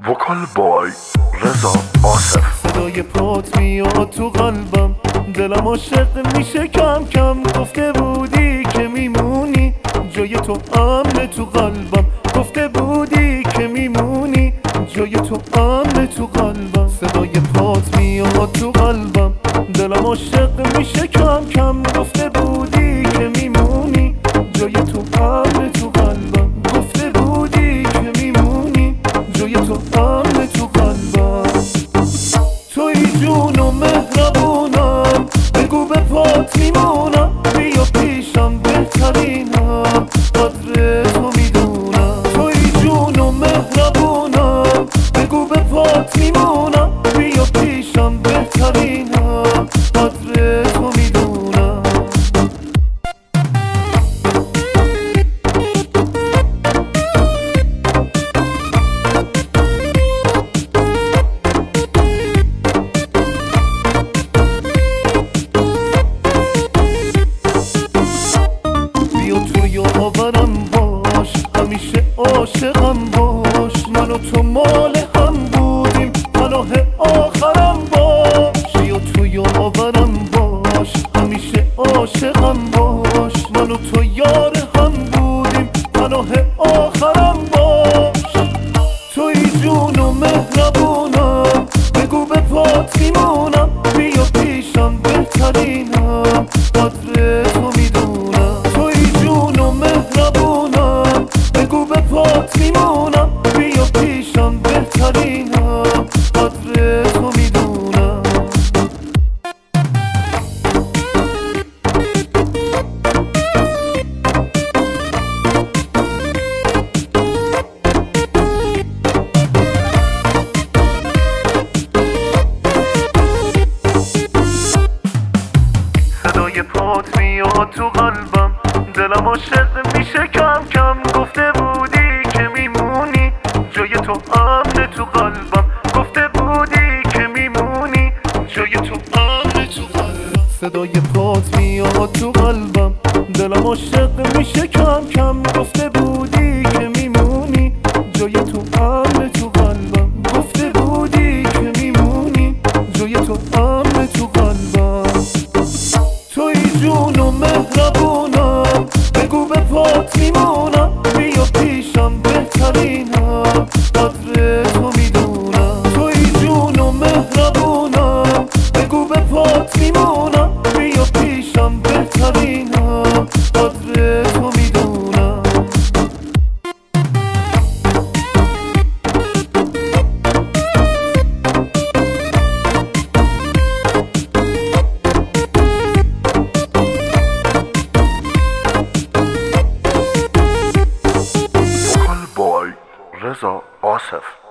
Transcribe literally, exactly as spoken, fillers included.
وکال بای رضا آصف. صدای پات میاد تو قلبم، دلم عاشق میشه کم کم. گفته بودی که میمونی، جای تو امن تو قلبم. گفته بودی که میمونی، جای تو امن تو قلبم. صدای پات میاد تو قلبم، دلم عاشق میشه کم کم. گفته بودی که میمونی، جای تو امن تو قلبم. گفته بودی که میمونی، جای تو امن تو قلبم. توی جون و مهربونم، بگو به پات میمونم. بیا پیشم بهترینم، قدر تو میدونم. توی جون و مهربونم، بگو به پات میمونم. بیا پیشم بهترینم، قدر تو میدونم. باورم باش، همیشه عاشقم باش. من و تو مال هم بودیم، پناه آخرم باش. بیا تو یاورم باش، همیشه عاشقم باش. من و تو یار هم بودیم، پناه آخرم باش. توی جون و مهربونم، بگو به پات میمونم. بیا پیشم بهترینم، قدر تو میدونم. توی جون و مهربونم، بگو به پات میمونم. بیا پیشم بهترینم، قدر تو میدونم. صدای پات میاد تو قلبم، دلم عاشق میشه کم کم. گفته بودی که میمونی، جای تو امن تو قلبم. گفته بودی که میمونی، جای تو امن تو قلبم. صدای پات میاد تو قلبم، دلم عاشق میشه کم کم. گفته بودی که میمونی، جای تو امن تو قلبم. گفته بودی که میمونی، جای تو امن تو قلبم. توی جون و مهربونم، بگو به پات میمونم. بیا پیشم بهترینم، قدر تو میدونم. توی جون و مهربونم، بگو به پات میمونم. بیا پیشم بهترینم، قدر تو میدونم. رضا آصف.